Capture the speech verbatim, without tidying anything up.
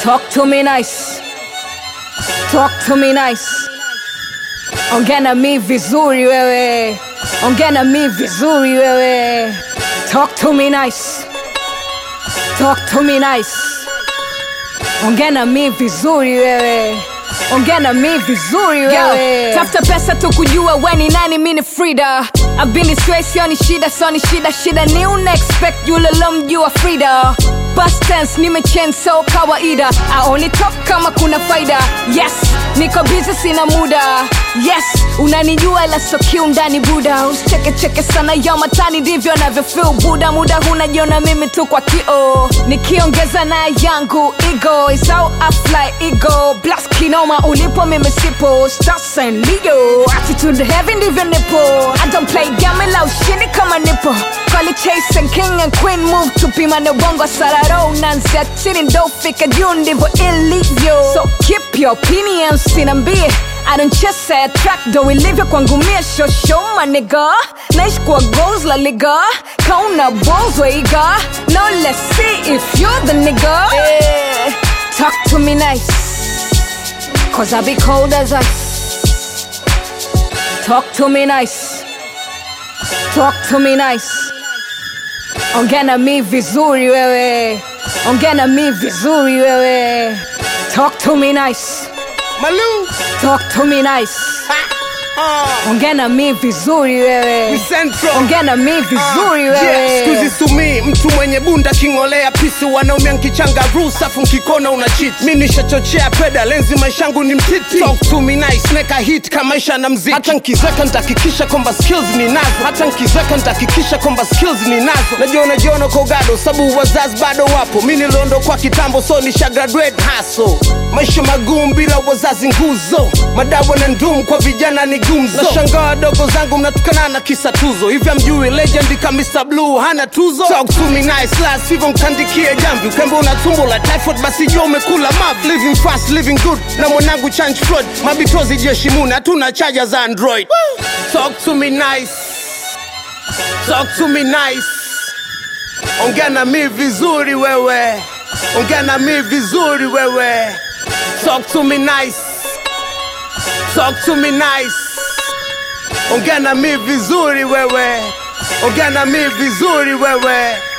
Talk to me nice. Talk to me nice. Ongea na mi vizuri wewe. Ongea na mi vizuri wewe. Talk to me nice. Talk to me nice. Ongea na mi vizuri wewe. Ongea na mi vizuri wewe. Tafuta pesa tu kujua we ni nani, mi ni Frida. I've been this way, sioni shida, sioni shida. Shida ni una expect yule lomjua Frida. Past tense nimechange so kawaida. I only talk kama kuna faida. Yes, niko busy sina muda. Yes, unanijua ila so kiundani buda. Usicheke cheke sana ya matani ndivyo navyofeel buda. Muda hunajiona mimi tu kwa kio. Nikiongeza na yangu ego is how I fly ego. Blast kinoma ulipo mimi sipo. Stars and Leo attitude heavy ndivyo nipo. I don't play game la ushindi kama nipo. Call it chase and king and queen move to pima na bongo sararo. Nansia chini ndo fika juu ndivyo ilivyo. So keep your opinions sinambie. I don't chase a track though ilivyo kwangu mie show show my nigga. Naishi kwa goals la liga. Kauna balls weiga. Now let's see if you're the nigga. Yeah. Talk to me nice, cause I be cold as ice. Talk to me nice. Talk to me nice. Ongea na mi vizuri wewe. Ongea na mi vizuri wewe. Talk to me nice. Malu. Talk to me nice. Uh, Ongea na mi vizuri wewe. Central. Ongea na mi vizuri uh, wewe. yeah. Skuzi sumi mtu mwenye bunda kingolea pisi. Wanaumia nkichanga rusa funkikona una cheat. Mi nishachochea peda lenzi maishangu ni mtiti. Talk to me nice neka hit kama maisha na mziki. Hata nkizeka ntakikisha kwamba skills ni nazo. Hata nkizeka ntakikisha kwamba skills ni nazo. Najiona jiona kogado sabu wazazi bado wapo. Mi nilondo kwa kitambo so nisha graduate hustle. Maisha magumu bila wazazi nguzo. Madawa na ndumu kwa vijana ni gumzo. Nashangaa dogo zangu mnatukana na kisa tuzo. Hivi amjui legend kama mister Blue hana tuzo. Talk to me nice last hivyo mkandikie jambi. Ukembe unatumbo la typhoid basi jua umekula mav. Living fast, living good na mwanangu change flood. Mabitozi jeshi muna hatuna charger za Android. Woo! Talk to me nice. Talk to me nice. Ongea na mi vizuri wewe. Ongea na mi vizuri wewe. Talk to me nice. Talk to me nice. Ongea na mi vizuri wewe. Ongea na mi vizuri wewe.